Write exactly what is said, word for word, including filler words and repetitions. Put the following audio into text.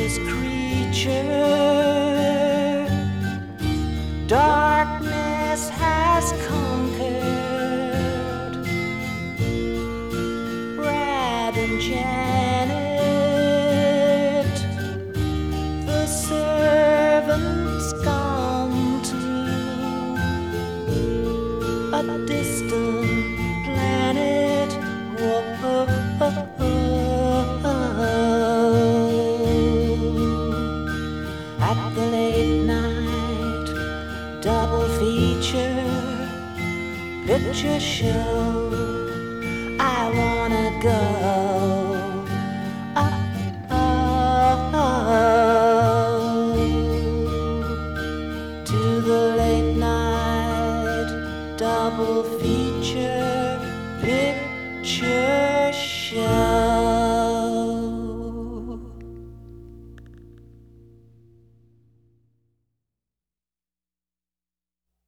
this creature. Darkness has conquered. Brad and Janet, the servant's gone to a distant planet. Whoa. At the late night double feature picture show, I wanna go. Oh, oh, oh, to the late night double feature picture show.